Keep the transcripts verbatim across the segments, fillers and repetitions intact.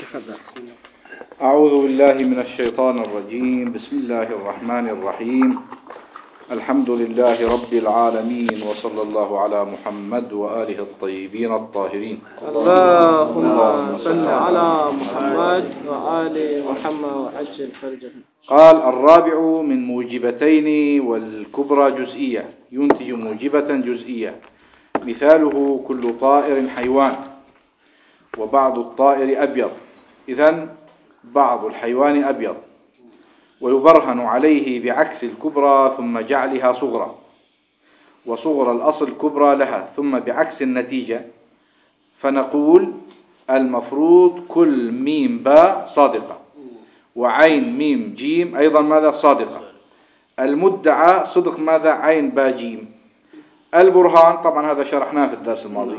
أعوذ بالله من الشيطان الرجيم. بسم الله الرحمن الرحيم. الحمد لله رب العالمين، وصلى الله على محمد وآله الطيبين الطاهرين. اللهم صل على محمد وآل محمد وعجل فرجه. قال: الرابع من موجبتين والكبرى جزئية، ينتج موجبة جزئية. مثاله: كل طائر حيوان، وبعض الطائر أبيض. إذن بعض الحيوان أبيض، ويبرهن عليه بعكس الكبرى ثم جعلها صغرى، وصغرى الأصل كبرى لها، ثم بعكس النتيجة. فنقول: المفروض كل ميم باء صادقة، وعين ميم جيم أيضا ماذا صادقة. المدعى صدق ماذا عين باء جيم. البرهان طبعا هذا شرحناه في الدرس الماضي.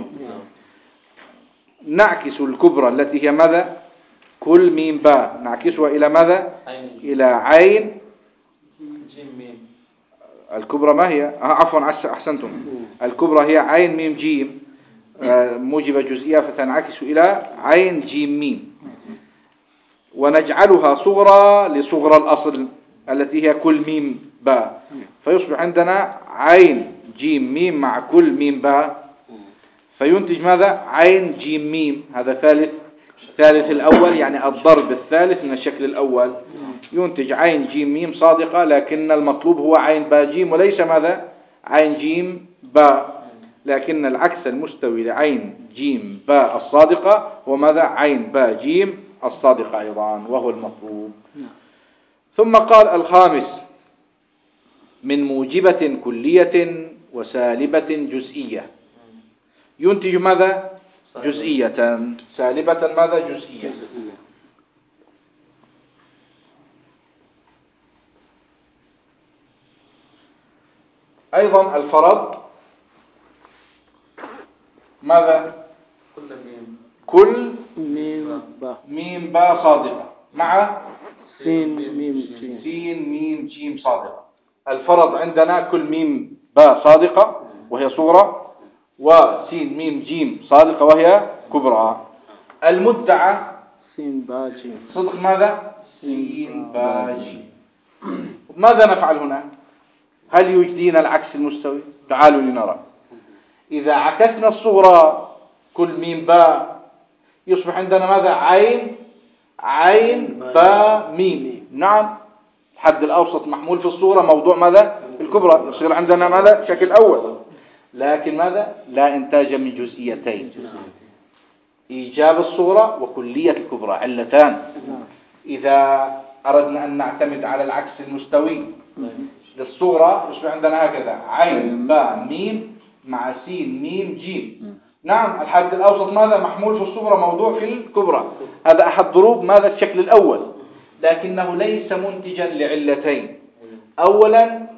نعكس الكبرى التي هي ماذا كل ميم باء، نعكسها إلى ماذا إلى عين جيم ميم. الكبرى ما هي آه عفوا أحسنتم، الكبرى هي عين ميم جيم آه موجبة جزئية، فتنعكس إلى عين جيم ميم، ونجعلها صغرى لصغرى الأصل التي هي كل ميم باء، فيصبح عندنا عين جيم ميم مع كل ميم باء، فينتج ماذا عين جيم ميم. هذا ثالث ثالث الأول، يعني الضرب الثالث من الشكل الأول، ينتج عين جيم ميم صادقة، لكن المطلوب هو عين باء جيم، وليس ماذا عين جيم باء، لكن العكس المستوي لعين جيم باء الصادقة هو ماذا عين باء جيم الصادقة أيضا، وهو المطلوب. ثم قال: الخامس من موجبة كلية وسالبة جزئية، ينتج ماذا جزئية. سالبة ماذا جزئية. أيضا الفرض ماذا كل ميم كل ميم باء ميم باء صادقة مع سين ميم جيم. سين ميم جيم صادقة. الفرض عندنا كل ميم باء صادقة وهي صغرى، وسين ميم جيم صادقة وهي كبرى. المدعى سين باء جيم صدق ماذا سين باء جيم. ماذا نفعل هنا؟ هل يجدينا العكس المستوي؟ تعالوا لنرى. إذا عكسنا الصغرى كل ميم باء، يصبح عندنا ماذا عين عين باء ميم. نعم، الحد الأوسط محمول في الصورة موضوع ماذا الكبرى، يصير عندنا ماذا شكل أول، لكن ماذا لا إنتاج من جزئيتين، إيجاب الصورة وكلية الكبرى علتان. إذا أردنا أن نعتمد على العكس المستوي للصورة، يصبح عندنا هكذا عين باء ميم مع سين ميم جيم. نعم، الحد الأوسط ماذا محمول في الصورة موضوع في الكبرى. هذا أحد ضروب ماذا الشكل الأول، لكنه ليس منتجا لعلتين. أولا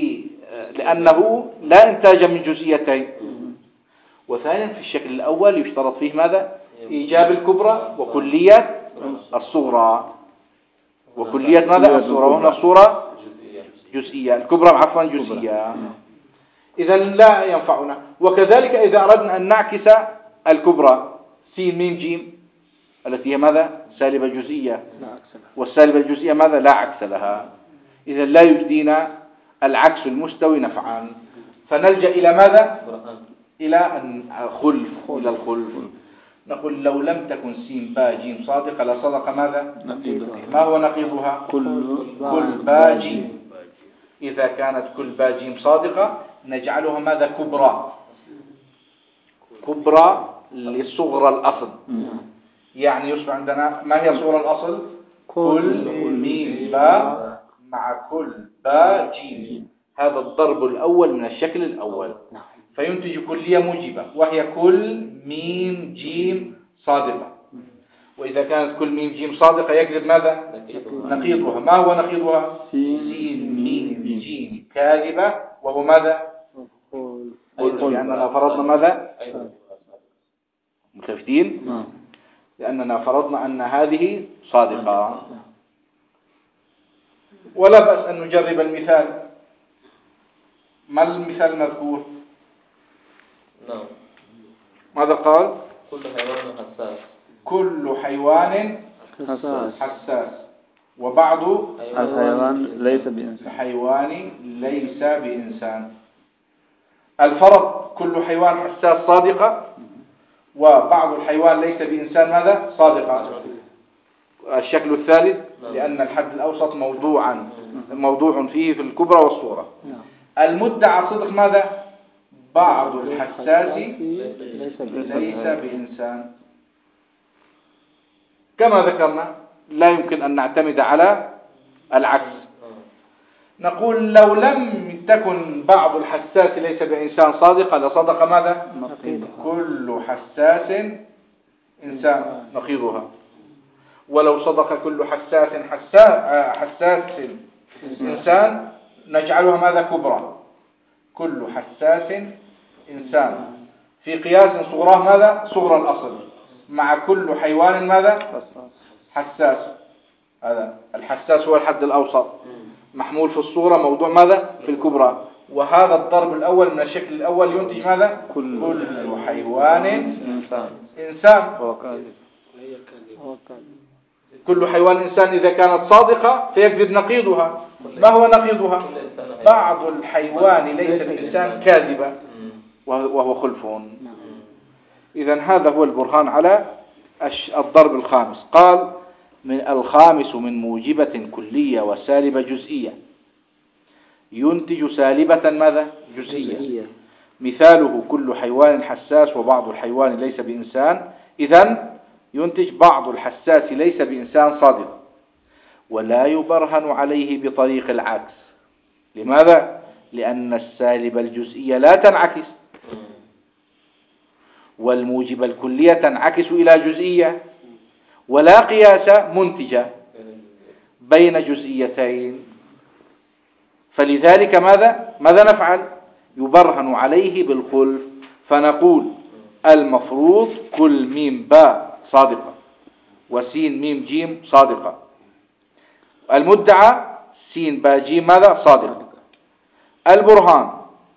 لأنه لا إنتاج من جزئيتين، وثانيا في الشكل الأول يشترط فيه ماذا إيجاب الكبرى وكلية الصورة. وكلية ماذا الصورة، وهنا الصورة جزئية، الكبرى عفوا جزئية، إذا لا ينفعنا. وكذلك إذا أردنا أن نعكس الكبرى سين ميم جيم التي هي ماذا سالبة جزئية، والسالبة الجزئية ماذا لا عكس لها، إذا لا يجدينا العكس المستوي نفعا، فنلجأ إلى ماذا إلى الخلف إلى الخلف. نقول: لو لم تكن سين باء جيم صادقة لصدق ماذا ما هو نقيضها كل كل باء جيم. إذا كانت كل باء جيم صادقة نجعلها ماذا كبرى كبرى لصغرى الأصل، يعني يصبح عندنا ما هي صغرى الأصل كل ميم باء مع كل باء جيم. هذا الضرب الأول من الشكل الأول، فينتج كلية موجبة وهي كل ميم جيم صادقة. وإذا كانت كل ميم جيم صادقة يجب ماذا نقيضها. ما هو نقيضها سين ميم جيم كاذبة، وهو ماذا قل، لأننا فرضنا ماذا متفتين، لأننا فرضنا أن هذه صادقة. ولا بأس أن نجرب المثال. ما المثال المذكور؟ نعم. ماذا قال؟ كل حيوان حساس. كل حيوان حساس حساس. وبعض الحيوان ليس بإنسان. الحيوان ليس بإنسان. الفرض كل حيوان حساس صادقة، وبعض الحيوان ليس بإنسان ماذا؟ صادقة. الشكل الثالث لأن الحد الأوسط موضوعا موضوع فيه في الكبرى والصورة. المدعى صدق ماذا؟ بعض الحساس ليس بإنسان. كما ذكرنا لا يمكن أن نعتمد على العكس. نقول لو لم تكن بعض الحساس ليس بإنسان صادقة لصدق ماذا؟ كل حساس إنسان نقيضها. ولو صدق كل حساس حساس, حساس إنسان نجعلها ماذا؟ كبرى. كل حساس إنسان في قياس صغراه ماذا؟ صغر الأصل مع كل حيوان ماذا؟ حساس. هذا الحساس هو الحد الأوسط محمول في الصورة موضوع ماذا؟ في الكبرى. وهذا الضرب الأول من الشكل الأول ينتج ماذا؟ كل, كل حيوان إنسان, إنسان. كل حيوان إنسان إذا كانت صادقة فيكذب نقيضها. ما هو نقيضها؟ بعض الحيوان ليس بإنسان كاذبة وهو خلفون. إذن هذا هو البرهان على الضرب الخامس. قال من الخامس من موجبة كلية وسالبة جزئية ينتج سالبة ماذا؟ جزئية. مثاله كل حيوان حساس وبعض الحيوان ليس بإنسان. إذن ينتج بعض الحساس ليس بإنسان صادق، ولا يبرهن عليه بطريق العكس. لماذا؟ لأن السالب الجزئية لا تنعكس، والموجب الكلية تنعكس إلى جزئية، ولا قياس منتجة بين جزئيتين. فلذلك ماذا؟ ماذا نفعل؟ يبرهن عليه بالخلف، فنقول المفروض كل ميم باء صادقة وسين ميم جيم صادقة. المدعى سين باء جيم ماذا؟ صادقة. البرهان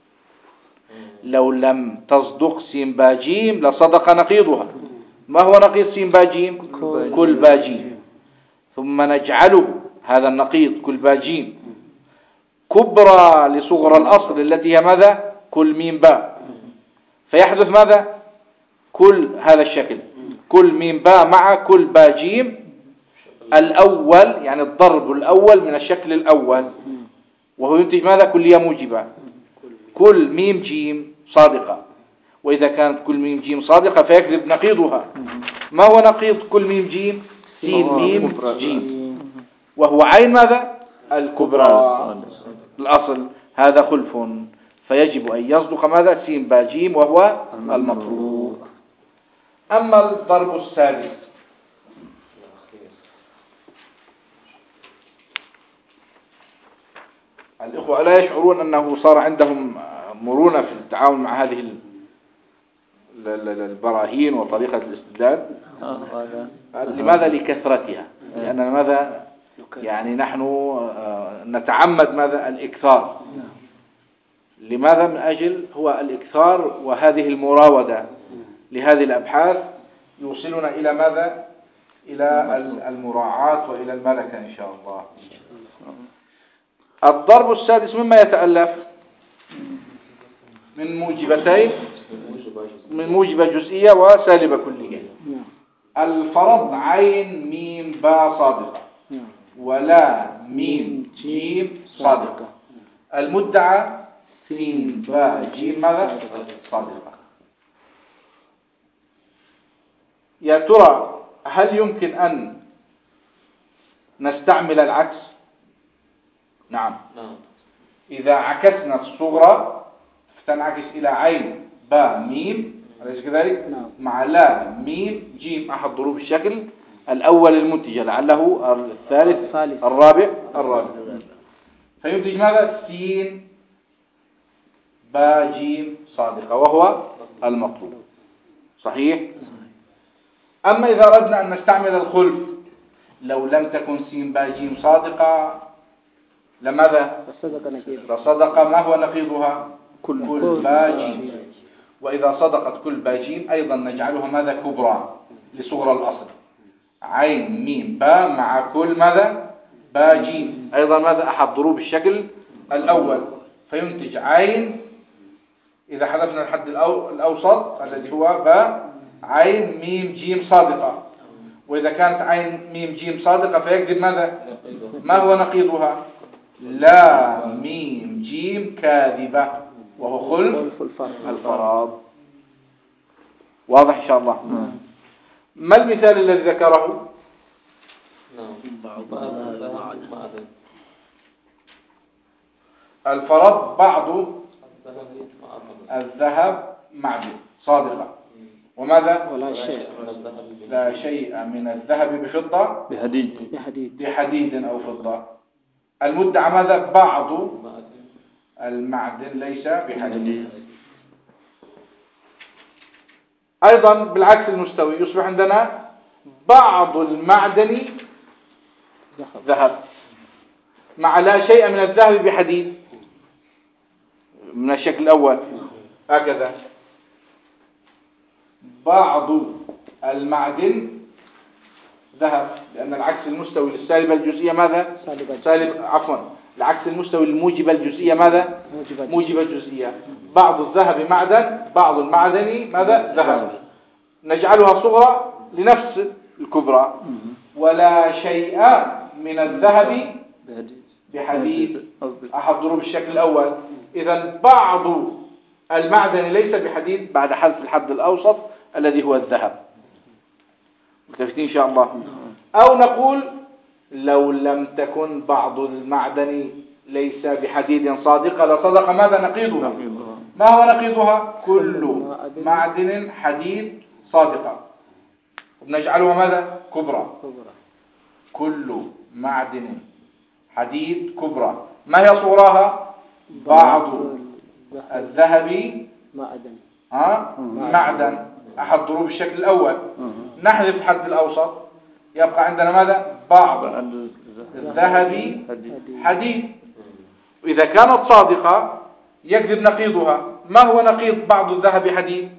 لو لم تصدق سين باء جيم لصدق نقيضها. ما هو نقيض سين باء جيم؟ كل باء جيم. ثم نجعله هذا النقيض كل باء جيم كبرى لصغر الأصل التي هي ماذا؟ كل ميم باء. فيحدث ماذا؟ كل هذا الشكل كل ميم باء مع كل باء جيم الأول، يعني الضرب الأول من الشكل الأول، وهو ينتج ماذا؟ كلية موجبة. كل ميم جيم صادقة. وإذا كانت كل ميم جيم صادقة فيكذب نقيضها. ما هو نقيض كل ميم جيم؟ سين ميم جيم، وهو عين ماذا؟ الكبرى الأصل. هذا خلف، فيجب أن يصدق ماذا؟ سين باء جيم وهو المطلوب. أما الضرب السادس الإخوة لا يشعرون أنه صار عندهم مرونة في التعامل مع هذه البراهين وطريقة الاستدلال. لماذا؟ لكثرتها. لأن ماذا؟ يعني نحن نتعمد ماذا؟ الإكثار. لماذا؟ من أجل هو الإكثار وهذه المراودة لهذه الأبحاث يوصلنا إلى ماذا؟ إلى المراعاة وإلى الملكة إن شاء الله. الضرب السادس مما يتألف من موجبتين، من موجبة جزئية وسالبة كلية. الفرض عين ميم باء صادقة ولا ميم جيم صادقة. المدعى سين باء جيم ماذا؟ صادقة. يا ترى هل يمكن أن نستعمل العكس؟ نعم. إذا عكسنا الصغرى فتنعكس إلى عين باء ميم، أليس كذلك؟ مع لا ميم جيم أحد ضروب الشكل الأول المنتجة، لعله الثالث الرابع الرابع فينتج ماذا؟ سين باء جيم صادقة وهو المطلوب. صحيح؟ أما إذا أردنا أن نستعمل الخلف لو لم تكن سين باء جيم صادقة لماذا؟ لصدق ما هو نقيضها؟ كل, كل باء جيم. وإذا صدقت كل باء جيم أيضا نجعلها ماذا؟ كبرى لصغر الأصل. عين ميم باء مع كل ماذا باء جيم أيضا ماذا أحد ضروب الشكل الأول، فينتج عين إذا حذفنا الحد الأو... الأوسط الذي هو باء عين ميم جيم صادقة، وإذا كانت عين ميم جيم صادقة فيكذب ماذا؟ ما هو نقيضها؟ لا ميم جيم كاذبة وهو خلف الفراض. واضح إن شاء الله؟ ما المثال الذي ذكره؟ الفرض بعض الذهب معدن صادقة، وماذا؟ ولا شيء لا شيء من الذهب بفضة بحديد بحديد بحديد أو فضة. المدعى ماذا؟ بعض المعدن ليس بحديد. أيضا بالعكس المستوي يصبح عندنا بعض المعدن ذهب مع لا شيء من الذهب بحديد من الشكل الأول هكذا. بعض المعدن ذهب، لأن العكس المستوي للسالبة الجزئية ماذا؟ سالب عفوا العكس المستوي للموجبة الجزئية ماذا؟ موجبة الجزئية. بعض الذهب معدن، بعض المعدن ماذا؟ ذهب. نجعلها صغرى لنفس الكبرى. ولا شيء من الذهب بحديد أحد ضروب الشكل الأول. إذا بعض المعدن ليس بحديد بعد حذف الحد الأوسط الذي هو الذهب. متفقين إن شاء الله؟ أو نقول لو لم تكن بعض المعدن ليس بحديد صادقة لصدق ماذا نقيضها؟ ما هو نقيضها؟ كل معدن حديد صادقة، ونجعلها ماذا؟ كبرى. كل معدن حديد كبرى. ما هي صوراها؟ بعض الذهب معدن ها معدن أحد ضروب الشكل الأول. نحذف الحد الأوسط يبقى عندنا ماذا؟ بعض الذهب حديد. إذا كانت صادقة يكذب نقيضها. ما هو نقيض بعض الذهب حديد؟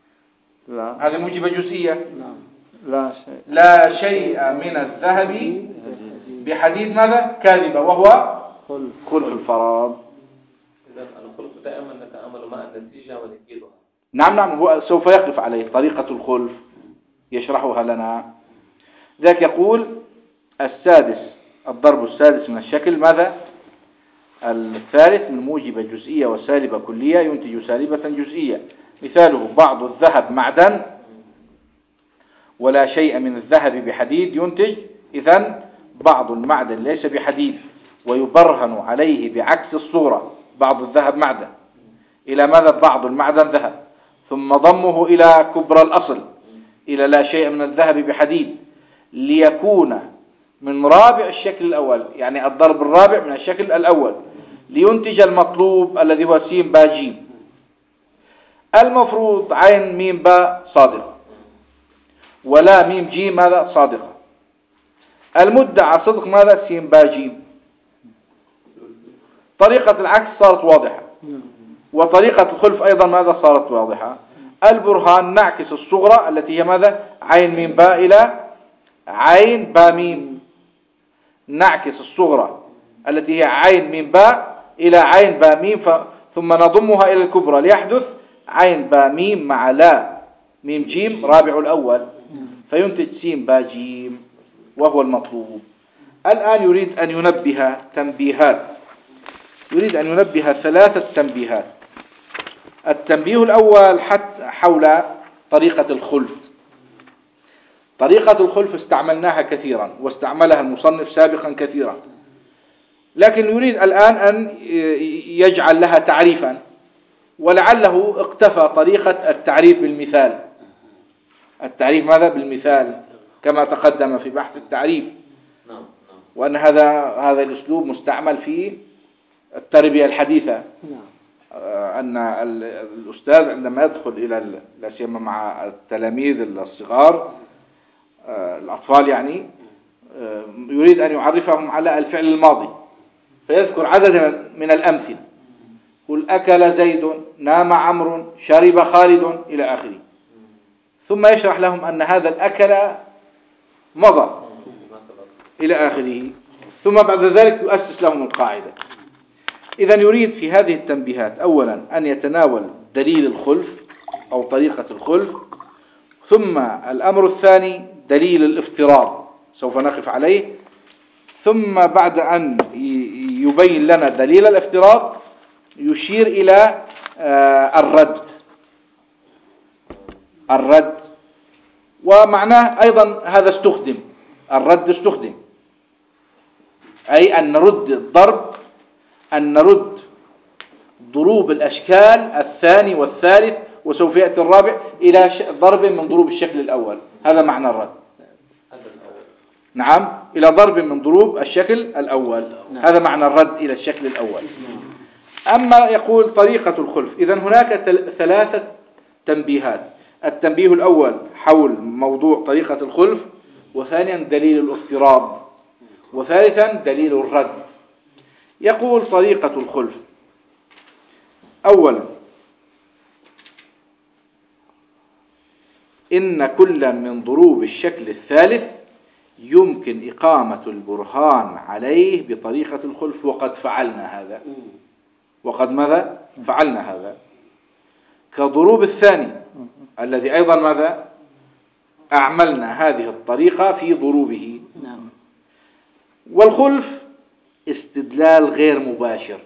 لا. هذه موجبة جزئية. لا شيء لا شيء من الذهب بحديد ماذا؟ كاذبة وهو خلف الفراض. الخلف دائما نتأمل مع النتيجة ونكيدها. نعم نعم هو سوف يقف عليه طريقة الخلف يشرحها لنا. ذاك يقول السادس الضرب السادس من الشكل ماذا؟ الثالث من موجبة جزئية وسالبة كلية ينتج سالبة جزئية. مثاله بعض الذهب معدن ولا شيء من الذهب بحديد ينتج إذن بعض المعدن ليس بحديد ويبرهن عليه بعكس الصورة بعض الذهب معدن إلى ماذا؟ بعض المعدن ذهب، ثم ضمه إلى كبرى الأصل إلى لا شيء من الذهب بحديد ليكون من رابع الشكل الأول، يعني الضرب الرابع من الشكل الأول لينتج المطلوب الذي هو س باء جيم. المفروض عين ميم باء صادقة ولا ميم جيم ماذا؟ صادقة. المدعى صدق ماذا؟ س باء جيم. طريقة العكس صارت واضحة، وطريقة الخلف أيضا ماذا؟ صارت واضحة. البرهان نعكس الصغرى التي هي ماذا؟ عين ميم باء إلى عين باء ميم. نعكس الصغرى التي هي عين ميم باء إلى عين باء ميم ف... ثم نضمها إلى الكبرى ليحدث عين باء ميم مع لا ميم جيم رابع الأول فينتج س باء جيم وهو المطلوب. الآن يريد أن ينبه تنبيهات، يريد أن ينبه ثلاثة تنبيهات. التنبيه الأول حتى حول طريقة الخلف. طريقة الخلف استعملناها كثيرا واستعملها المصنف سابقا كثيرا، لكن يريد الآن أن يجعل لها تعريفا، ولعله اقتفى طريقة التعريف بالمثال. التعريف ماذا؟ بالمثال كما تقدم في بحث التعريف، وأن هذا هذا الأسلوب مستعمل في التربية الحديثة. أن الأستاذ عندما يدخل إلى لا سيما مع التلاميذ الصغار الأطفال يعني يريد أن يعرفهم على الفعل الماضي فيذكر عددا من الأمثلة. قل أكل زيد، نام عمرو، شرب خالد إلى آخره، ثم يشرح لهم أن هذا الأكل مضى إلى آخره، ثم بعد ذلك يؤسس لهم القاعدة. إذن يريد في هذه التنبيهات أولا أن يتناول دليل الخلف أو طريقة الخلف، ثم الأمر الثاني دليل الافتراض سوف نقف عليه، ثم بعد أن يبين لنا دليل الافتراض يشير إلى الرد الرد ومعناه أيضا هذا استخدم، الرد استخدم، أي أن نرد الضرب، أن نرد ضروب الأشكال الثاني والثالث وسوف يأتي الرابع إلى ضرب من ضروب الشكل الأول. هذا معنى الرد. نعم، إلى ضرب من ضروب الشكل الأول. هذا معنى الرد إلى الشكل الأول. أما يقول طريقة الخلف، إذن هناك ثلاثة تنبيهات. التنبيه الأول حول موضوع طريقة الخلف، وثانيا دليل الافتراض، وثالثا دليل الرد. يقول طريقة الخلف أولا: إن كل من ضروب الشكل الثالث يمكن إقامة البرهان عليه بطريقة الخلف، وقد فعلنا هذا. وقد ماذا؟ فعلنا هذا. كضروب الثاني الذي أيضا ماذا؟ أعملنا هذه الطريقة في ضروبه. والخلف استدلال غير مباشر.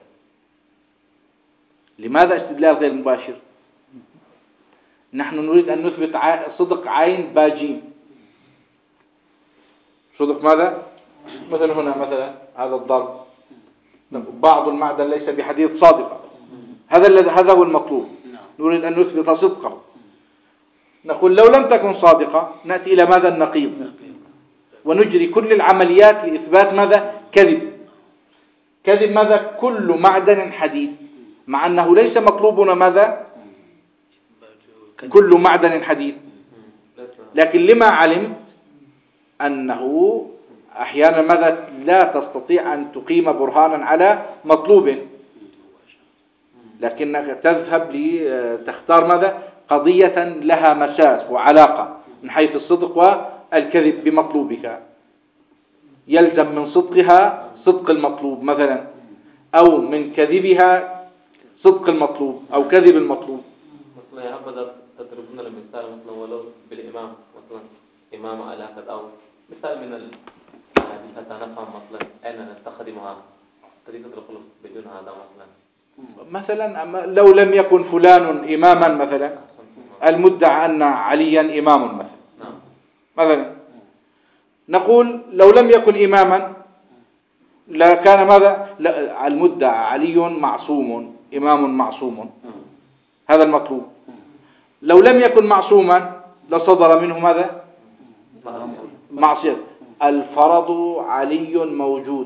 لماذا استدلال غير مباشر؟ نحن نريد أن نثبت صدق عين باجيم. صدق ماذا؟ مثلا هنا مثلا هذا الضرب، بعض المعدن ليس بحديد صادقة، هذا هذا هو المطلوب. نريد أن نثبت صدقه. نقول لو لم تكن صادقة نأتي إلى ماذا؟ النقيض، ونجري كل العمليات لإثبات ماذا؟ كذب. كذب ماذا؟ كل معدن حديد، مع أنه ليس مطلوبنا ماذا؟ كل معدن حديد. لكن لما علمت أنه أحيانا ماذا؟ لا تستطيع أن تقيم برهانا على مطلوب، لكنك تذهب لتختار ماذا؟ قضية لها مساس وعلاقة من حيث الصدق والكذب بمطلوبك، يلزم من صدقها صدق المطلوب مثلا، أو من كذبها صدق المطلوب أو كذب المطلوب. مثلا يا حبذا تضربون المثال مثلا ولو بالإمام، مثلا إمام على كذا، أو مثال من الحديث حتى نفهم مثلا أين نستخدمها طريقة الخلف بدون هذا. مثلا مثلا لو لم يكن فلان إماما مثلا، المدعى أن عليا إمام مثلا مثلا، نقول لو لم يكن إماما لكان ماذا؟ لا، المدعى علي معصوم، إمام معصوم، هذا المطلوب. لو لم يكن معصوما لصدر منه ماذا؟ معصية. الفرض علي موجود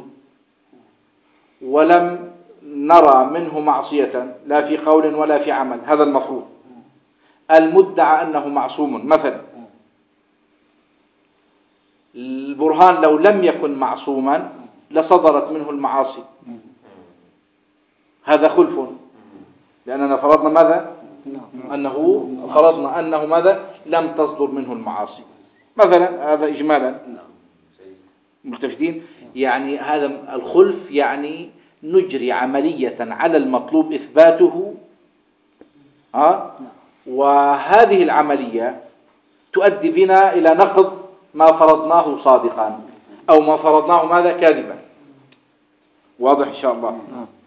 ولم نرى منه معصية لا في قول ولا في عمل، هذا المفروض. المدعى أنه معصوم مثلا، البرهان لو لم يكن معصوما لصدرت منه المعاصي، هذا خلف، لأننا فرضنا ماذا؟ أنه فرضنا أنه ماذا؟ لم تصدر منه المعاصي مثلا. هذا إجمالا مستفيدين. يعني هذا الخلف يعني نجري عملية على المطلوب إثباته، ها؟ وهذه العملية تؤدي بنا إلى نقض ما فرضناه صادقا أو ما فرضناه ماذا؟ كاذبا. واضح إن شاء الله.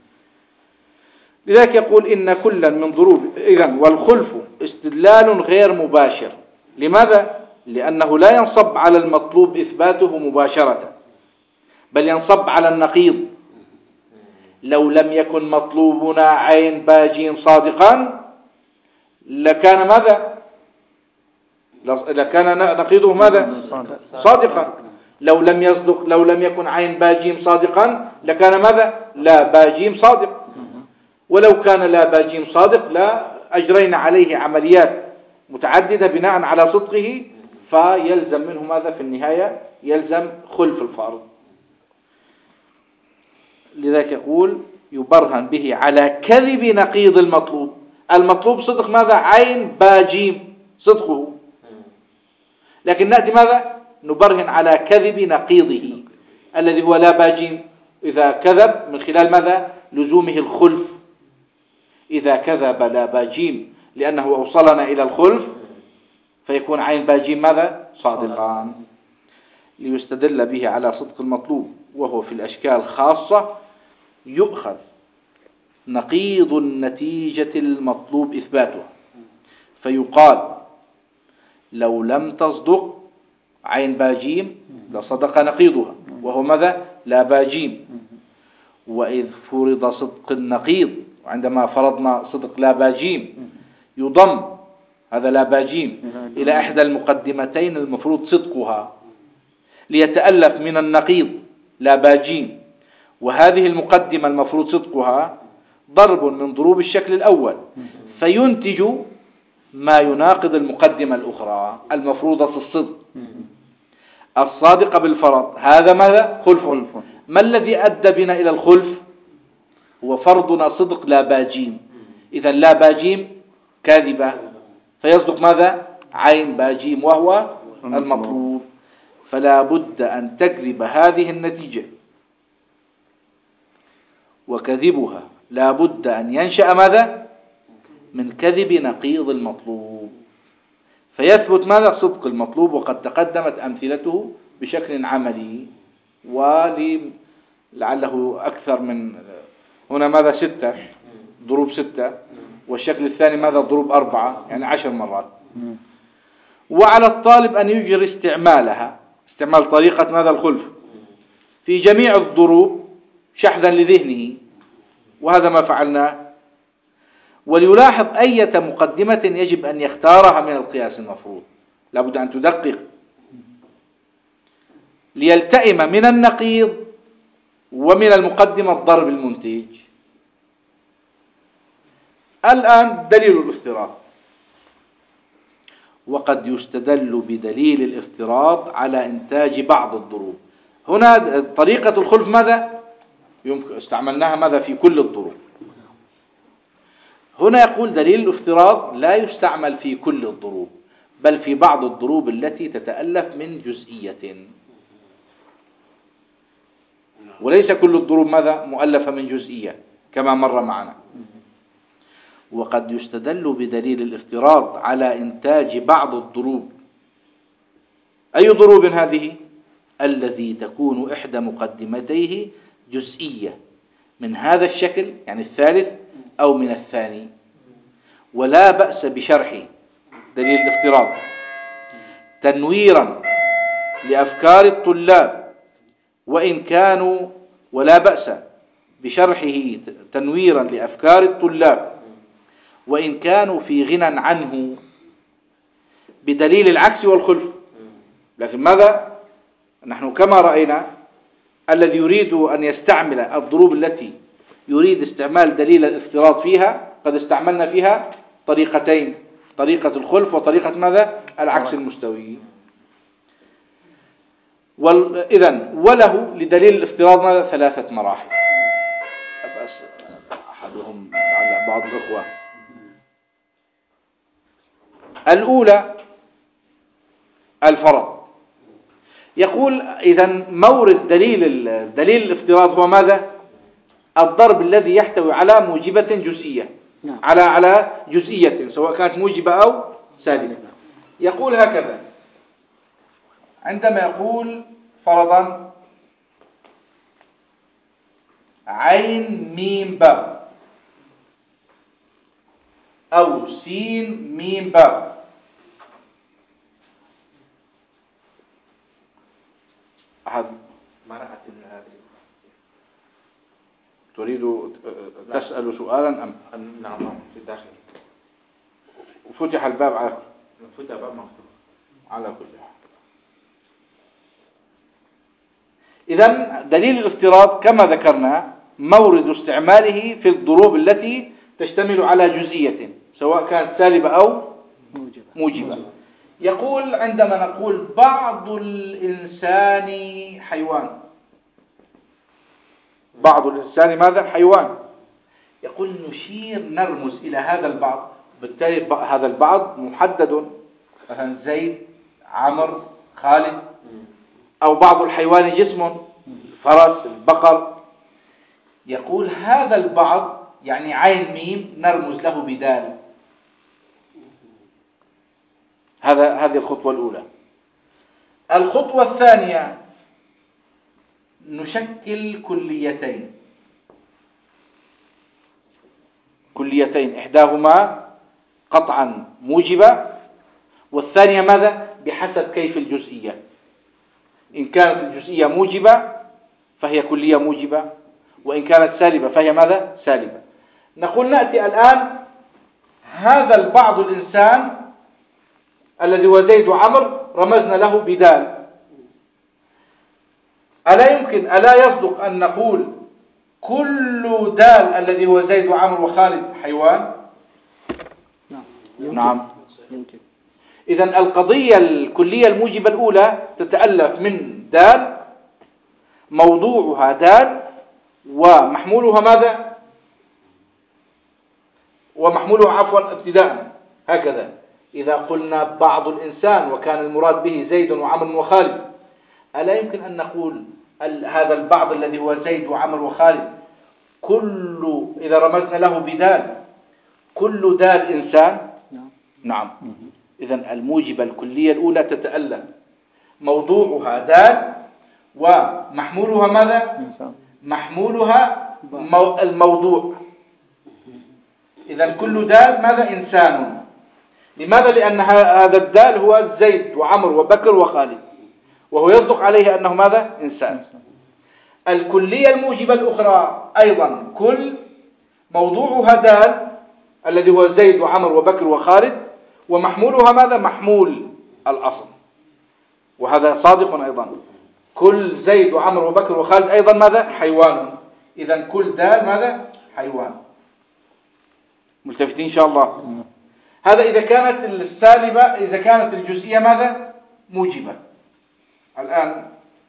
لذلك يقول إن كلا من ضروب، إذن والخلف استدلال غير مباشر. لماذا؟ لأنه لا ينصب على المطلوب إثباته مباشرة، بل ينصب على النقيض. لو لم يكن مطلوبنا عين باجين صادقا لكان ماذا؟ لكان نقيضه ماذا؟ صادقا. لو لم يصدق، لو لم يكن عين باجيم صادقا لكان ماذا؟ لا باجيم صادق. ولو كان لا باجيم صادق لا أجرينا عليه عمليات متعددة بناء على صدقه، فيلزم منه ماذا في النهاية؟ يلزم خلف الفرض. لذلك يقول يبرهن به على كذب نقيض المطلوب. المطلوب صدق ماذا؟ عين باجيم صدقه، لكن نأتي ماذا؟ نبرهن على كذب نقيضه الذي هو لا باجيم إذا كذب من خلال ماذا؟ لزومه الخلف. إذا كذب لا باجيم لأنه أوصلنا إلى الخلف فيكون عين باجيم ماذا؟ صادقان، ليستدل به على صدق المطلوب، وهو في الأشكال خاصة يؤخذ نقيض النتيجة المطلوب إثباته، فيقال لو لم تصدق عين باجيم لصدق نقيضها وهو ماذا؟ لا باجيم. وإذ فرض صدق النقيض، وعندما فرضنا صدق لا باجيم يضم هذا لا باجيم إلى إحدى المقدمتين المفروض صدقها ليتألف من النقيض لا باجيم، وهذه المقدمة المفروض صدقها ضرب من ضروب الشكل الأول فينتج ما يناقض المقدمة الأخرى المفروضة الصدق الصادقة بالفرض. هذا ماذا؟ خلف. ما الذي أدى بنا إلى الخلف؟ هو فرضنا صدق لا باجيم. إذا لا باجيم كاذبة فيصدق ماذا؟ عين باجيم وهو المطلوب. فلا بد أن تكذب هذه النتيجة، وكذبها لا بد أن ينشأ ماذا؟ من كذب نقيض المطلوب، فيثبت ماذا؟ صدق المطلوب. وقد تقدمت أمثلته بشكل عملي، ولعله أكثر من هنا ماذا؟ ستة ضروب ستة، والشكل الثاني ماذا؟ ضروب أربعة، يعني عشر مرات. وعلى الطالب أن يجري استعمالها، استعمال طريقة ماذا؟ الخلف في جميع الضروب شحذا لذهنه، وهذا ما فعلناه. وليلاحظ أية مقدمة يجب أن يختارها من القياس المفروض، لابد أن تدقق ليلتئم من النقيض ومن المقدمة الضرب المنتج. الآن دليل الافتراض. وقد يستدل بدليل الافتراض على إنتاج بعض الضروب. هنا طريقة الخلف ماذا؟ يمكن استعملناها ماذا؟ في كل الضروب. هنا يقول دليل الافتراض لا يستعمل في كل الضروب، بل في بعض الضروب التي تتألف من جزئية، وليس كل الضروب ماذا؟ مؤلفة من جزئية كما مر معنا. وقد يستدل بدليل الافتراض على إنتاج بعض الضروب. أي ضروب هذه؟ الذي تكون إحدى مقدمتيه جزئية من هذا الشكل، يعني الثالث أو من الثاني، ولا بأس بشرح دليل الافتراض تنويرا لأفكار الطلاب، وإن كانوا ولا بأس بشرحه تنويرا لأفكار الطلاب وإن كانوا في غنى عنه بدليل العكس والخلف. لكن ماذا؟ نحن كما رأينا الذي يريد أن يستعمل الضروب التي يريد استعمال دليل الافتراض فيها قد استعملنا فيها طريقتين، طريقة الخلف وطريقة ماذا؟ العكس المستوي. إذن وله لدليل الافتراض ماذا؟ ثلاثة مراحل. أحدهم على بعض الأخوة. الأولى الفرض. يقول إذن مورد دليل دليل الافتراض هو ماذا؟ الضرب الذي يحتوي على موجبة جزئية، على على جزئية سواء كانت موجبة أو سالبة. يقول هكذا عندما يقول فرضا عين ميم باء أو سين ميم باء، أحد ما رأت هذه تريد تسأل سؤالا أم؟ نعم في الداخل. وفتح الباب على فتح الباب مفتوح على كل حال. إذن دليل الافتراض كما ذكرنا مورد استعماله في الضروب التي تشتمل على جزئية سواء كانت سالبة أو موجبة. يقول عندما نقول بعض الإنسان حيوان، بعض الإنسان ماذا؟ حيوان. يقول نشير نرمز إلى هذا البعض، بالتالي هذا البعض محدد، مثلا زيد، عمر، خالد، أو بعض الحيوان جسم، الفرس، البقر. يقول هذا البعض يعني عين ميم نرمز له بدال. هذا هذه الخطوة الأولى. الخطوة الثانية نشكل كليتين كليتين إحداهما قطعا موجبة، والثانية ماذا؟ بحسب كيف الجزئية. إن كانت الجزئية موجبة فهي كلية موجبة، وإن كانت سالبة فهي ماذا؟ سالبة. نقول نأتي الآن هذا البعض الإنسان الذي هو زيد وعمر رمزنا له بدال. ألا يمكن ألا يصدق أن نقول كل دال الذي هو زيد وعمر وخالد حيوان؟ نعم يمكن. إذن القضية الكلية الموجبة الأولى تتألف من دال موضوعها دال ومحمولها ماذا؟ ومحمولها عفوا ابتداء هكذا. إذا قلنا بعض الإنسان وكان المراد به زيد وعمر وخالد، ألا يمكن أن نقول هذا البعض الذي هو زيد وعمر وخالد كل إذا رمزنا له بدال كل دال إنسان؟ نعم. إذن الموجبة الكلية الأولى تتألف موضوعها دال ومحمولها ماذا؟ محمولها الموضوع. إذن كل دال ماذا؟ إنسان. لماذا؟ لأن هذا الدال هو زيد وعمر وبكر وخالد، وهو يصدق عليه أنه ماذا؟ إنسان. الكلية الموجبة الأخرى أيضا كل موضوعها دال الذي هو زيد وعمر وبكر وخالد، ومحمولها ماذا؟ محمول الأصل، وهذا صادق أيضا. كل زيد وعمر وبكر وخالد أيضا ماذا؟ حيوان. إذن كل دال ماذا؟ حيوان. ملتفتين إن شاء الله. هذا إذا كانت السالبة، إذا كانت الجزئية ماذا؟ موجبة. الآن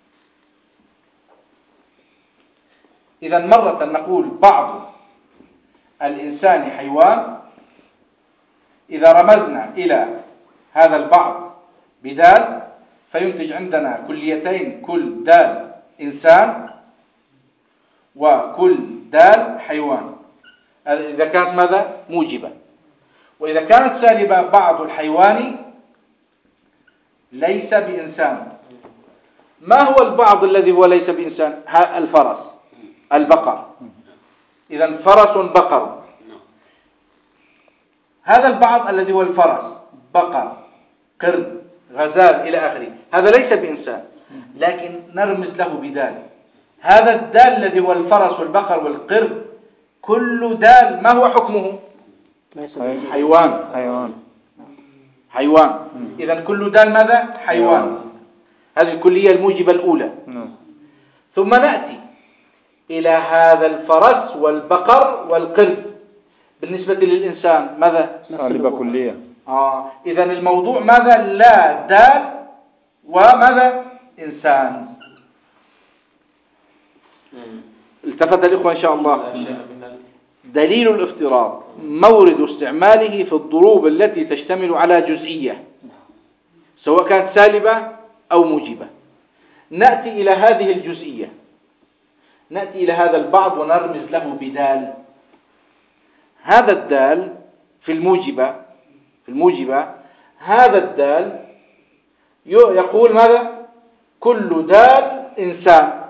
إذا مرة نقول بعض الإنسان حيوان إذا رمزنا إلى هذا البعض بدال فينتج عندنا كليتين كل دال إنسان وكل دال حيوان. إذا كانت ماذا؟ موجبة. وإذا كانت سالبة بعض الحيوان ليس بإنسان. ما هو البعض الذي هو ليس بإنسان؟ الفرس البقر. إذا فرس بقر. هذا البعض الذي هو الفرس بقر قرد غزال إلى آخره، هذا ليس بإنسان، لكن نرمز له بدال. هذا الدال الذي هو الفرس والبقر والقرد كل دال ما هو حكمه؟ حيوان. حيوان حيوان. إذا كل دال ماذا؟ حيوان. هذه الكلية الموجبة الأولى. ثم نأتي إلى هذا الفرس والبقر والقرد. بالنسبة للإنسان ماذا؟ سالبة كلية. آه. إذا الموضوع ماذا؟ لا دال وماذا؟ إنسان. التفت الإخوة إن شاء الله. دليل الافتراض مورد استعماله في الضروب التي تشتمل على جزئية سواء كانت سالبة أو موجبة. نأتي إلى هذه الجزئية، نأتي إلى هذا البعض ونرمز له بدال. هذا الدال في الموجبة في الموجبة هذا الدال يقول ماذا؟ كل دال إنسان،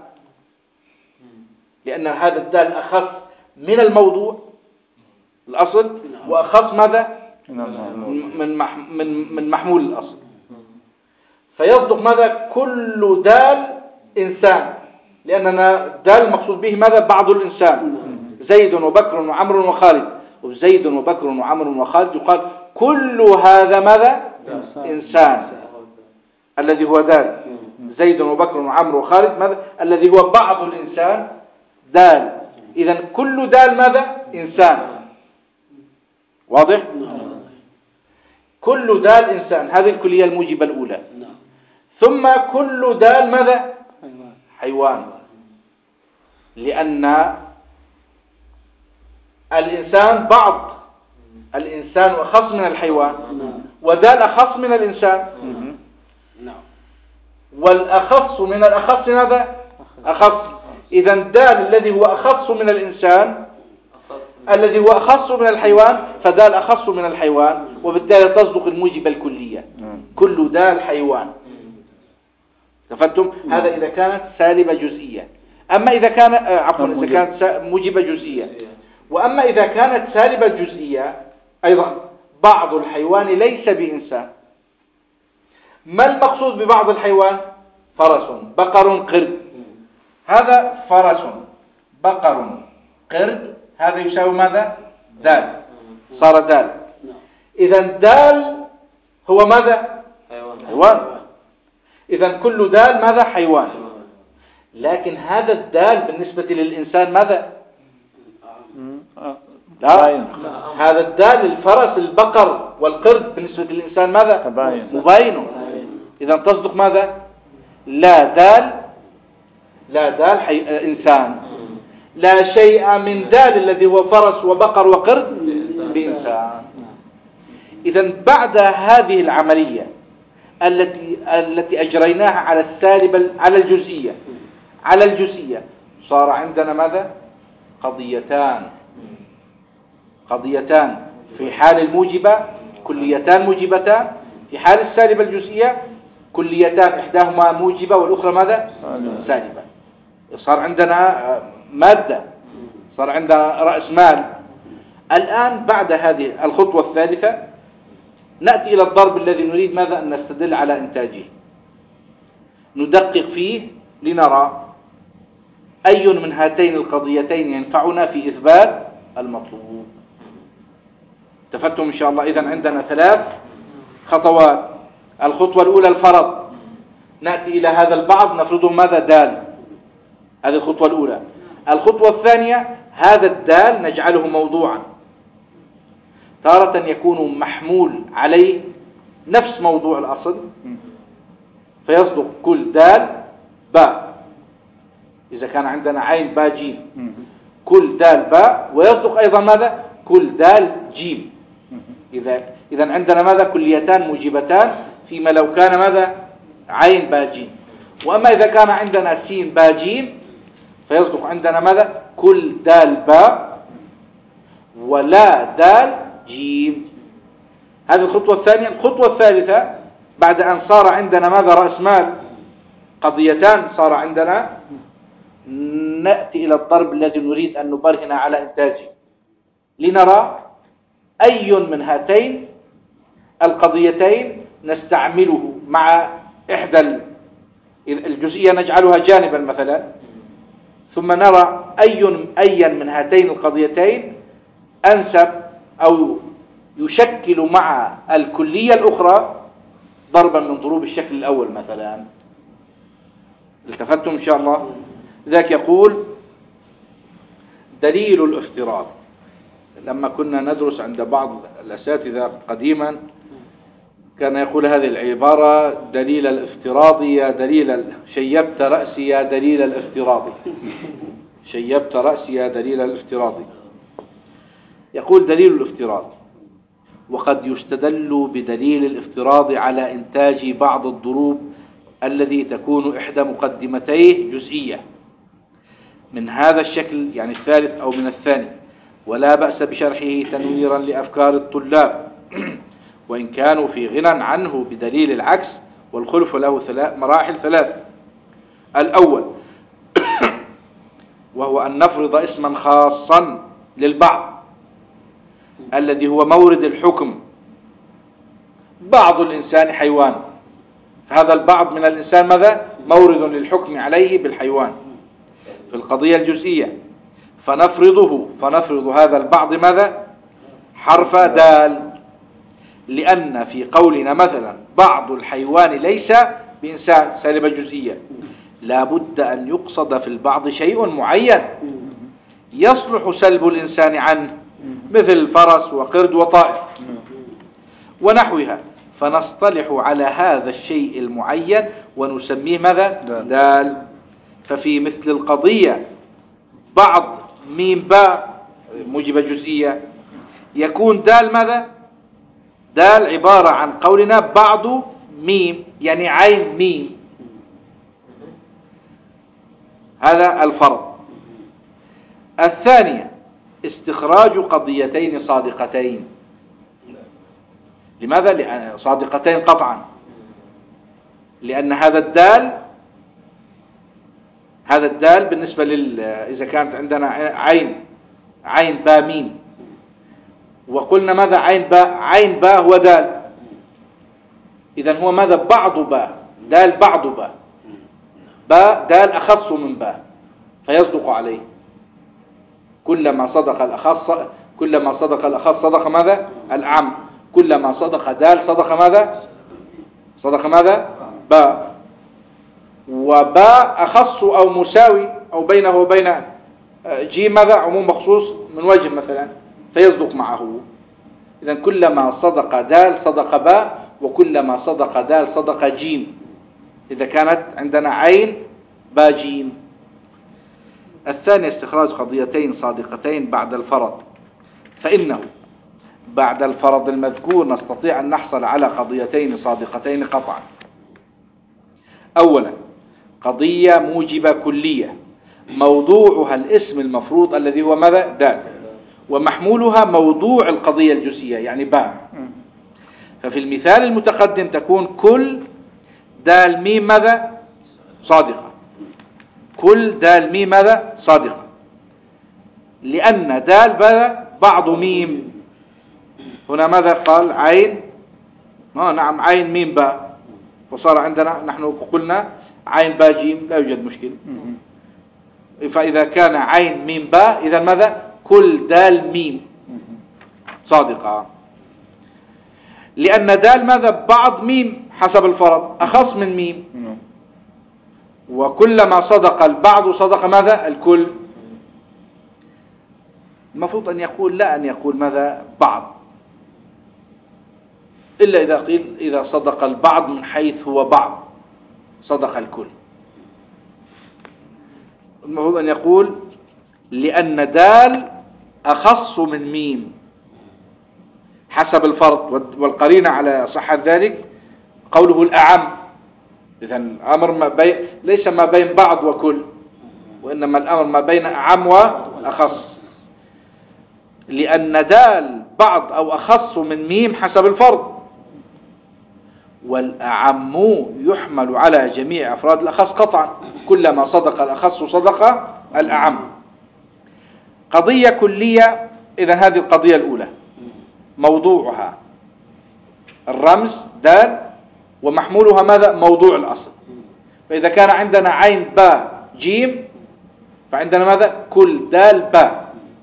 لأن هذا الدال أخف من الموضوع الأصل وأخف ماذا؟ من من من محمول الأصل. فيصدق ماذا؟ كل دال إنسان، لأننا دال المقصود به ماذا؟ بعض الإنسان. زيد وبكر وعمر وخالد، وزيد وبكر وعمر وخالد يقال كل هذا ماذا؟ إنسان الذي هو دال. زيد وبكر وعمر وخالد ماذا؟ الذي هو بعض الإنسان دال. إذا كل دال ماذا؟ إنسان. واضح؟ كل دال إنسان. هذه الكلية الموجبة الأولى. ثم كل دال ماذا؟ حيوان. لأن الإنسان بعض الإنسان أخص من الحيوان، ودال أخص من الإنسان. والأخص من الأخص ماذا؟ أخص. إذا دال الذي هو أخص من الإنسان الذي هو أخص من الحيوان، فدال أخص من الحيوان، وبالتالي تصدق الموجبة الكلية. كل دال حيوان. تفهمتم؟ هذا إذا كانت سالبة جزئية. أما إذا كان عفوا إذا كانت موجبة جزئية. وأما إذا كانت سالبة جزئية أيضا بعض الحيوان ليس بإنسان. ما المقصود ببعض الحيوان؟ فرس، بقر، قرد. هذا فرس، بقر، قرد، هذا يساوي ماذا؟ دال. صار دال. إذا دال هو ماذا؟ حيوان. إذا كل دال ماذا؟ حيوان. لكن هذا الدال بالنسبة للإنسان ماذا؟ لا، هذا الدال الفرس، البقر والقرد بالنسبة للإنسان ماذا؟ مباين. إذا تصدق ماذا؟ لا دال لا دال حي... إنسان، لا شيء من دال الذي هو فرس وبقر وقرد بإنسان. إذا بعد هذه العملية التي التي أجريناها على السالب على الجزئية على الجزئية صار عندنا ماذا؟ قضيتان قضيتان في حال الموجبة كليتان موجبتان، في حال السالبة الجزئية كليتان إحداهما موجبة والأخرى ماذا؟ سالبة. صار عندنا مادة، صار عندنا رأس مال. الآن بعد هذه الخطوة الثالثة نأتي إلى الضرب الذي نريد ماذا؟ أن نستدل على إنتاجه. ندقق فيه لنرى أي من هاتين القضيتين ينفعنا في إثبات المطلوب. تفتهم إن شاء الله. إذن عندنا ثلاث خطوات. الخطوة الأولى الفرض، نأتي إلى هذا البعض نفرضه ماذا؟ دال. هذه الخطوة الأولى. الخطوة الثانية هذا الدال نجعله موضوعا، تارة يكون محمول عليه نفس موضوع الأصل فيصدق كل دال باء. إذا كان عندنا عين باء جيم كل دال باء، ويصدق أيضا ماذا؟ كل دال جيم. إذا إذا عندنا ماذا؟ كليتان موجبتان، فيما لو كان ماذا؟ عين باء جيم. وأما إذا كان عندنا سين باء جيم فيصدق عندنا ماذا؟ كل دال باء ولا دال جيم. هذه الخطوة الثانية. الخطوة الثالثة بعد أن صار عندنا ماذا؟ رأس مال قضيتان، صار عندنا نأتي إلى الضرب الذي نريد أن نبرهن على إنتاجه لنرى أي من هاتين القضيتين نستعمله مع إحدى الجزئية نجعلها جانبا مثلا، ثم نرى أي أيا من هاتين القضيتين أنسب أو يشكل مع الكلية الأخرى ضربا من ضروب الشكل الأول مثلا. التفتم إن شاء الله. ذاك يقول دليل الافتراض. لما كنا ندرس عند بعض الأساتذة قديما كان يقول هذه العبارة دليل الافتراض يا دليل ال... شيبت رأسي يا دليل الافتراض شيبت رأسي يا دليل الافتراض. يقول دليل الافتراض: وقد يستدل بدليل الافتراض على إنتاج بعض الضروب الذي تكون إحدى مقدمتيه جزئية من هذا الشكل، يعني الثالث أو من الثاني، ولا بأس بشرحه تنويرا لأفكار الطلاب وإن كانوا في غنى عنه بدليل العكس، والخلف له ثلاث مراحل ثلاث. الأول وهو أن نفرض اسما خاصا للبعض الذي هو مورد الحكم. بعض الإنسان حيوان، هذا البعض من الإنسان ماذا؟ مورد للحكم عليه بالحيوان في القضية الجزئية، فنفرضه فنفرض هذا البعض ماذا؟ حرف دال، لأن في قولنا مثلا بعض الحيوان ليس بإنسان سالبة جزئية لا بد أن يقصد في البعض شيء معين يصلح سلب الإنسان عنه، مثل فرس وقرد وطائر ونحوها، فنصطلح على هذا الشيء المعين ونسميه ماذا؟ دال. ففي مثل القضية بعض ميم باء موجبة جزئية يكون دال ماذا؟ دال عبارة عن قولنا بعض ميم، يعني عين ميم هذا الفرض. الثانية استخراج قضيتين صادقتين. لماذا؟ لأن صادقتين قطعا، لأن هذا الدال هذا الدال بالنسبة لل إذا كانت عندنا عين عين با ميم، وقلنا ماذا؟ عين با عين با هو دال، إذن هو ماذا؟ بعض با، دال بعض با، با دال أخص من با فيصدق عليه. كلما صدق الأخص كلما صدق الأخص صدق ماذا؟ الأعم. كلما صدق دال صدق ماذا؟ صدق ماذا؟ با. وباء أخص أو مساوي أو بينه وبين جيم ماذا؟ عموم مخصوص من وجه مثلا فيصدق معه. إذن كلما صدق دال صدق باء، وكلما صدق دال صدق جيم إذا كانت عندنا عين با جيم. الثاني استخراج قضيتين صادقتين بعد الفرض، فإنه بعد الفرض المذكور نستطيع أن نحصل على قضيتين صادقتين قطعا. أولا قضية موجبة كلية موضوعها الاسم المفروض الذي هو ماذا؟ دال، ومحمولها موضوع القضية الجزئية يعني باء. ففي المثال المتقدم تكون كل دال ميم ماذا؟ صادقة. كل دال ميم ماذا؟ صادقة، لأن دال ماذا؟ بعض ميم. هنا ماذا قال؟ عين آه نعم عين ميم باء، وصار عندنا نحن قلنا عين با جيم لا يوجد مشكل. فإذا كان عين ميم باء إذا ماذا؟ كل دال ميم صادقة، لأن دال ماذا؟ بعض ميم حسب الفرض أخص من ميم، وكلما صدق البعض صدق ماذا؟ الكل. المفروض أن يقول لا أن يقول ماذا؟ بعض، إلا إذا قيل إذا صدق البعض من حيث هو بعض صدق الكل. المفروض أن يقول لأن دال أخص من ميم حسب الفرض، والقرينة على صحة ذلك قوله الأعم. إذن الأمر ما بين ليس ما بين بعض وكل، وإنما الأمر ما بين أعم وأخص، لأن دال بعض أو أخص من ميم حسب الفرض، والأعم يحمل على جميع أفراد الأخص قطعا. كلما صدق الأخص صدق الأعم. قضية كلية إذن هذه القضية الأولى موضوعها الرمز دال، ومحمولها ماذا؟ موضوع الأصل. فإذا كان عندنا عين با جيم فعندنا ماذا؟ كل دال با.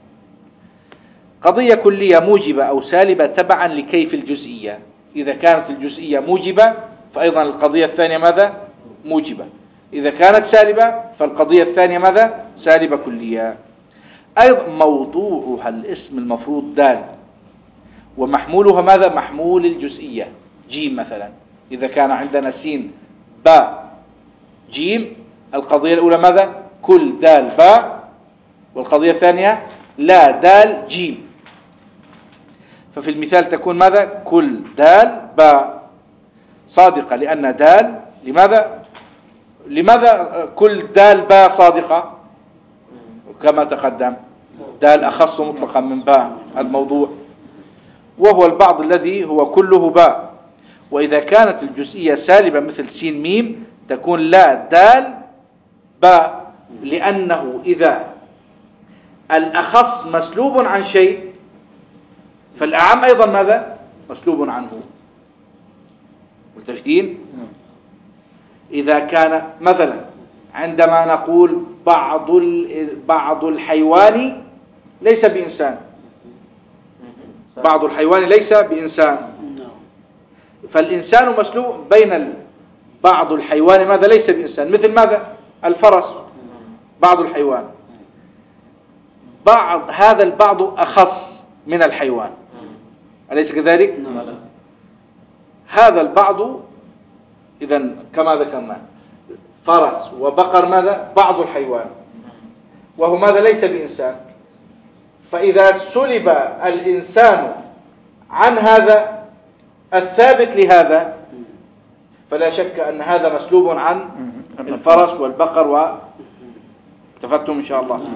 قضية كلية موجبة أو سالبة تبعا لكيف الجزئية. إذا كانت الجزئية موجبة فأيضا القضية الثانية ماذا؟ موجبة. إذا كانت سالبة فالقضية الثانية ماذا؟ سالبة كلية. أيضا موضوعها الاسم المفروض دال، ومحمولها ماذا؟ محمول الجزئية جيم مثلا. إذا كان عندنا سين باء جيم القضية الأولى ماذا؟ كل دال باء، والقضية الثانية لا دال جيم. ففي المثال تكون ماذا؟ كل دال باء صادقة، لأن دال لماذا؟ لماذا كل دال باء صادقة؟ كما تقدم دال أخص مطلقا من باء الموضوع، وهو البعض الذي هو كله باء. وإذا كانت الجزئية سالبة مثل سين ميم تكون لا دال باء، لأنه إذا الأخص مسلوب عن شيء فالأعم أيضا ماذا؟ مسلوب عنه. متفقين؟ إذا كان مثلا عندما نقول بعض بعض الحيوان ليس بإنسان، بعض الحيوان ليس بإنسان، فالإنسان مسلوب بين بعض الحيوان ماذا؟ ليس بإنسان، مثل ماذا؟ الفرس بعض الحيوان، بعض هذا البعض أخص من الحيوان، أليس كذلك؟ هذا البعض إذن كما ذكرنا فرس وبقر ماذا؟ بعض الحيوان، وهو ماذا؟ ليس بإنسان. فإذا سلب الإنسان عن هذا الثابت لهذا فلا شك أن هذا مسلوب عن الفرس والبقر تفتم إن شاء الله.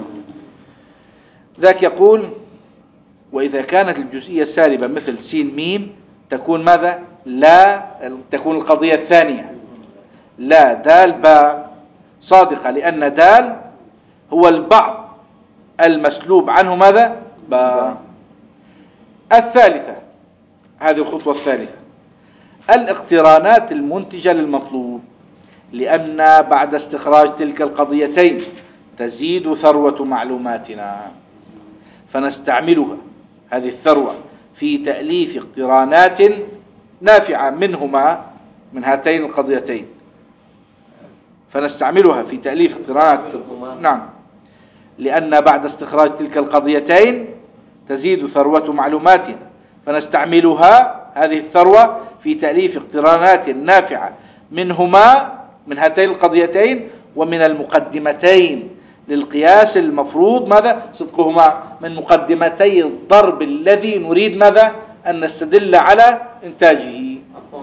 ذاك يقول وإذا كانت الجزئية السالبة مثل سين ميم تكون ماذا؟ لا، تكون القضية الثانية لا دال باء صادقة، لأن دال هو البعض المسلوب عنه ماذا؟ باء. الثالثة، هذه الخطوة الثالثة، الاقترانات المنتجة للمطلوب، لأن بعد استخراج تلك القضيتين تزيد ثروة معلوماتنا، فنستعملها هذه الثروة في تأليف اقترانات نافعة منهما من هاتين القضيتين، فنستعملها في تأليف اقترانات. نعم، لأن بعد استخراج تلك القضيتين تزيد ثروة معلوماتنا، فنستعملها هذه الثروة في تأليف اقترانات نافعة منهما من هاتين القضيتين ومن المقدمتين للقياس المفروض ماذا؟ صدقهما، من مقدمتي الضرب الذي نريد ماذا؟ أن نستدل على إنتاجه.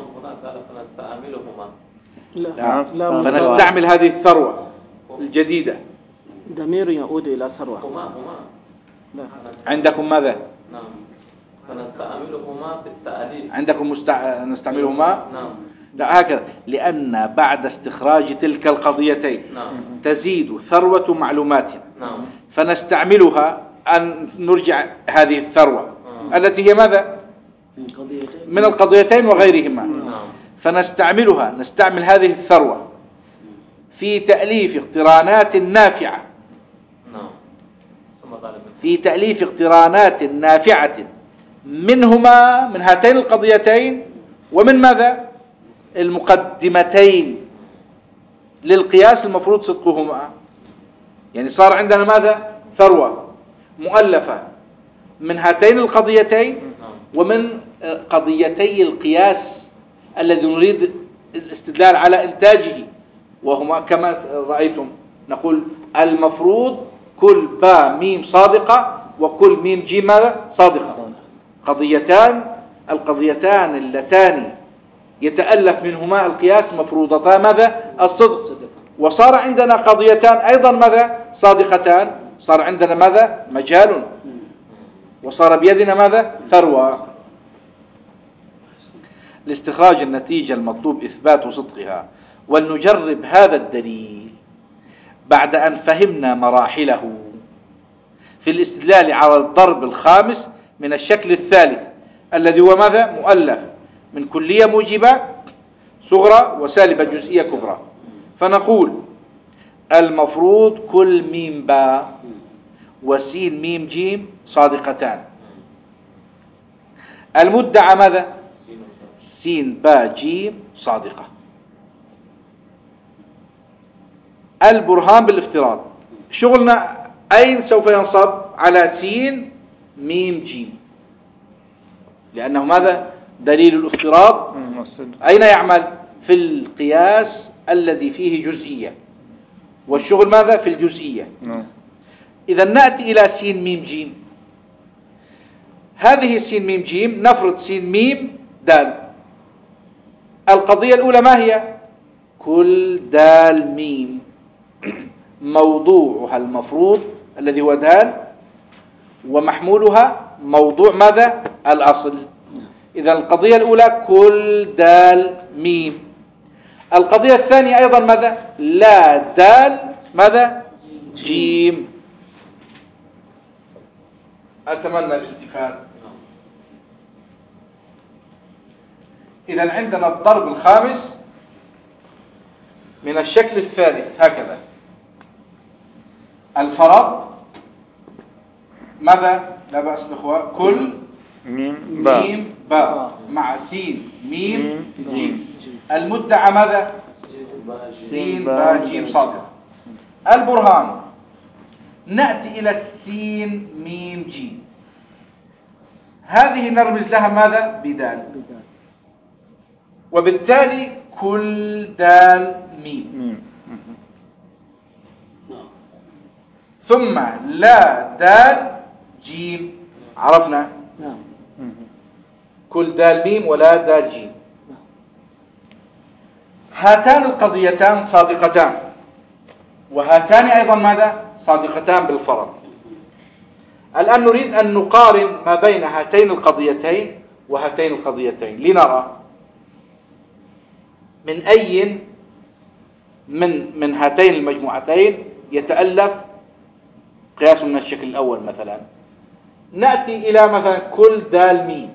فنستعملهما. لا لا، فنستعمل هذه الثروة الجديدة. ضمير يعود إلى ثروة. هما هما. لا. عندكم ماذا؟ نعم، فنستعملهما في التأليف. عندكم مستع... نستعملهما؟ نعم. لا، هكذا، لأن بعد استخراج تلك القضيتين نعم. تزيد ثروة معلوماتنا. نعم. فنستعملها أن نرجع هذه الثروة نعم. التي هي ماذا؟ من القضيتين وغيرهما. نعم. فنستعملها، نستعمل هذه الثروة في تأليف اقترانات نافعة. نعم. في تأليف اقترانات نافعة منهما من هاتين القضيتين ومن ماذا؟ المقدمتين للقياس المفروض صدقهما. يعني صار عندنا ماذا؟ ثروة مؤلفة من هاتين القضيتين ومن قضيتي القياس الذي نريد الاستدلال على إنتاجه، وهما كما رأيتم نقول المفروض كل باء ميم صادقة وكل ميم جيم صادقة، قضيتان القضيتان اللتان يتألف منهما القياس مفروضتا ماذا؟ الصدق. وصار عندنا قضيتان أيضا ماذا؟ صادقتان، صار عندنا ماذا؟ مجال، وصار بيدنا ماذا؟ ثروة. لاستخراج النتيجة المطلوب إثبات صدقها، ولنجرب هذا الدليل بعد أن فهمنا مراحله في الاستدلال على الضرب الخامس من الشكل الثالث الذي هو ماذا؟ مؤلف من كلية موجبة صغرى وسالبة جزئية كبرى. فنقول المفروض كل ميم باء وسين ميم جيم صادقتان. المدعى ماذا؟ سين باء جيم صادقة. البرهان بالافتراض، شغلنا أين سوف ينصب؟ على سين ميم جيم، لأنه ماذا؟ دليل الافتراض أين يعمل؟ في القياس الذي فيه جزئية، والشغل ماذا؟ في الجزئية. إذا نأتي إلى سين ميم جيم. هذه سين ميم جيم نفرض سين ميم دال. القضية الأولى ما هي؟ كل دال ميم موضوعها المفروض الذي هو دال، ومحمولها موضوع ماذا؟ الأصل. إذا القضية الأولى كل دال ميم. القضية الثانية أيضا ماذا؟ لا دال ماذا؟ جيم. أتمنى الاستفادة. إذا عندنا الضرب الخامس من الشكل الثالث هكذا: الفرض ماذا؟ لا بأس بإخوة، كل ميم باء ميم باء مع سين ميم جيم. المدعى ماذا؟ سين باء جيم صادق. البرهان نأتي إلى السين ميم جيم، هذه نرمز لها ماذا؟ بدال، وبالتالي كل دال ميم، ثم لا دال جيم. عرفنا؟ كل دال ميم ولا دال جيم. هاتان القضيتان صادقتان، وهاتان أيضا ماذا؟ صادقتان بالفرض. الآن نريد أن نقارن ما بين هاتين القضيتين وهاتين القضيتين لنرى من أي من من هاتين المجموعتين يتألف قياس من الشكل الأول. مثلا نأتي إلى مثلا كل دال ميم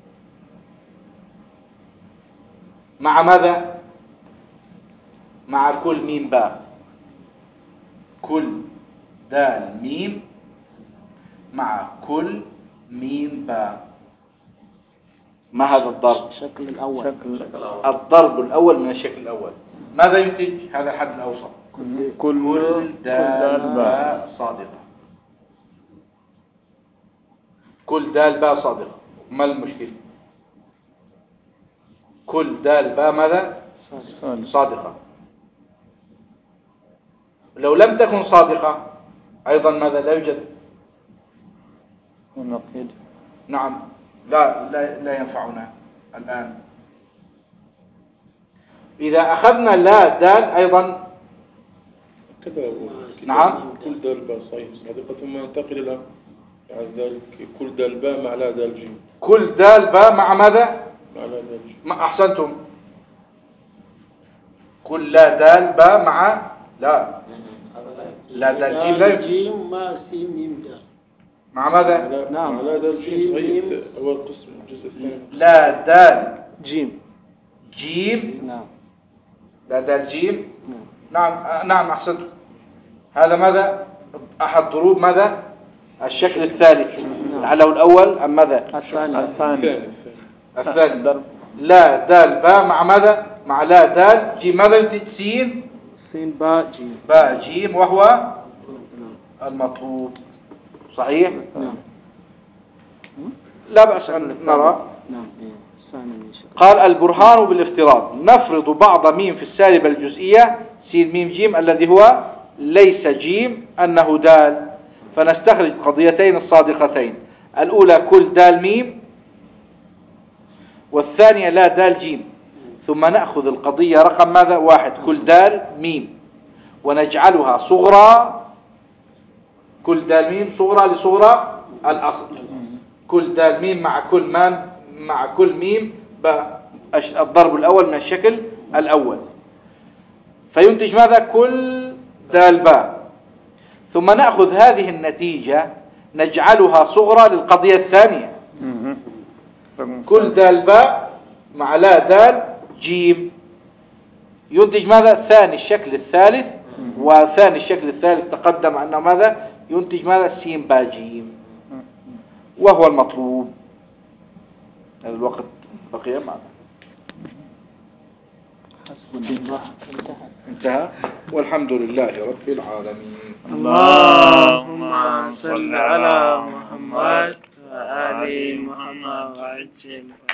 مع ماذا؟ مع كل ميم باء. كل دال ميم مع كل ميم باء. ما هذا الضرب؟ الشكل الأول. شكل الضرب الأول من الشكل الأول. ماذا ينتج؟ هذا الحد الأوسط. كل كل دال باء صادقة. كل دال باء صادقة. ما المشكلة؟ كل دال باء ماذا؟ صادقة. لو لم تكن صادقة أيضا ماذا؟ لا يوجد. ونقيد. نعم لا لا لا ينفعنا الآن. إذا أخذنا لا دال أيضا كذا. نعم. كل دال باء صحيح صادقة ثم ننتقل إلى بعد ذلك كل دال باء مع لا دال جيم. كل دال باء مع ماذا؟ مع لا دال جيم. ما أحسنتم. كل لا دال باء مع لا لا دال جيم لا يمكن. جيم ما سين ميم دال مع ماذا؟ نعم مع لا دال جيم صحيح. أول قسم الجزء الثاني. لا دال جيم. جيم. نعم. لا دال جيم. نعم. نعم آه نعم أحسنتم. هذا ماذا؟ أحد ضروب ماذا؟ الشكل الثالث. لعله الأول أم ماذا؟ الثاني. الثاني. الثاني. لا دال باء مع ماذا؟ مع لا دال جيم. ماذا ينتج؟ سين سين باء جيم. باء جيم وهو المطلوب. صحيح؟ نعم. لا بأس أن نرى. نعم. الثاني من شكل. قال البرهان بالافتراض. نفرض بعض ميم في السالبة الجزئية سين ميم جيم الذي هو ليس جيم أنه دال، فنستخرج قضيتين الصادقتين. الأولى كل دال ميم والثانية لا دال جيم. ثم نأخذ القضية رقم ماذا؟ واحد كل دال ميم ونجعلها صغرى. كل دال ميم صغرى لصغرى الأصل. كل دال ميم مع كل مان مع كل ميم الضرب الأول من الشكل الأول، فينتج ماذا؟ كل دال باء. ثم نأخذ هذه النتيجة نجعلها صغرى للقضية الثانية. كل دال باء مع لا دال جيم ينتج ماذا؟ ثاني الشكل الثالث. وثاني الشكل الثالث تقدم أنه ماذا؟ ينتج ماذا؟ سين باء جيم وهو المطلوب. هذا الوقت بقي معنا. حسبنا الله. انتهى. انتهى. والحمد لله رب العالمين. اللهم صل على محمد وآل محمد وعجل